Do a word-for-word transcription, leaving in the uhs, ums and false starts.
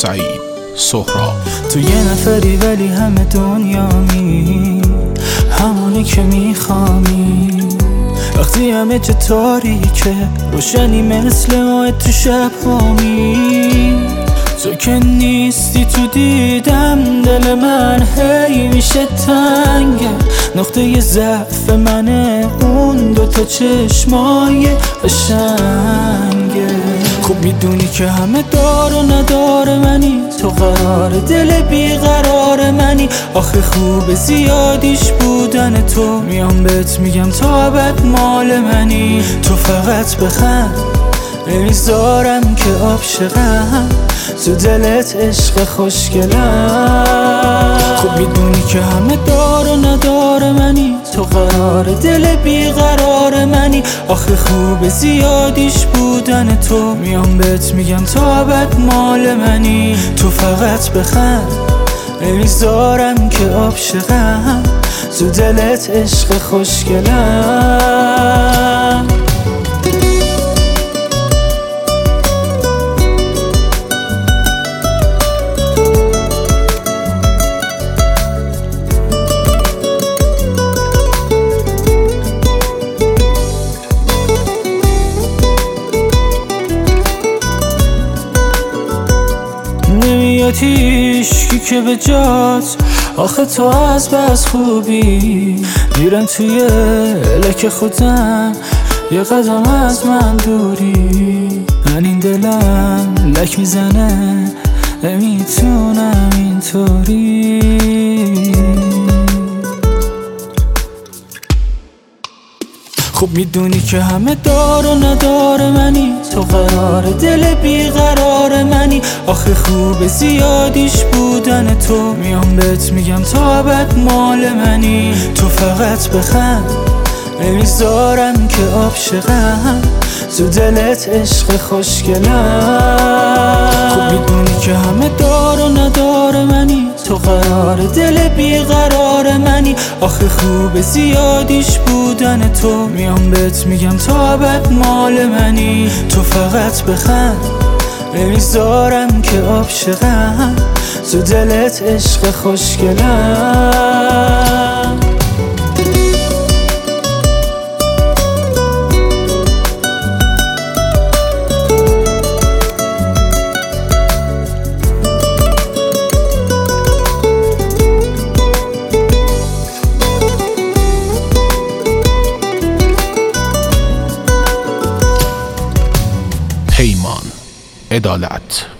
سعید سهراب. تو یه نفری ولی همه دنیامی، همونی که میخوامی. وقتی همه چه تاریکه روشنی مثل ماه تو شب هامی. تو که نیستی تو دیدم دل من هی میشه تنگه. نقطه ضعف منه اون دوتا چشمای قشنگه. خوب میدونی که همه دار و ندار منی، تو قرار دل بیقرار منی. آخه خوب زیادیش بودن تو، میام بهت میگم تا ابد مال منی. تو فقط بخند نمیذارم که عاشقم، تو دلت عشق خوشگلم. خب میدونی که همه دار و ندار منی، تو قرار دل بیقرار منی. آخه خوب زیادیش بودن تو، میام بهت میگم تا ابد مال منی. تو فقط بخند نمیذارم که عاشقم، تو دلت عشق خوشگلم. هیچکی که به جات، آخه تو از بس خوبی. میرم توی لک خودم یه قدم از من دوری. من این دلم لک میزنه نمیتونم اینطوری. خوب میدونی که همه دار و ندار منی، تو قرار دل بیقرار منی. آخه خوب زیادیش بودن تو، میام بهت میگم تا ابد مال منی. تو فقط بخند نمیذارم که عاشقم، تو دلت عشق خوشگلم. خوب میدونی که همه دار و ندار منی، تو قرار دل بیقرار منی. آخه خوب زیادیش بودن تو، میام بهت میگم تا ابد مال منی. تو فقط بخند نمیذارم که عاشقم، تو دلت عشق خوشگلم. پیمان عدالت.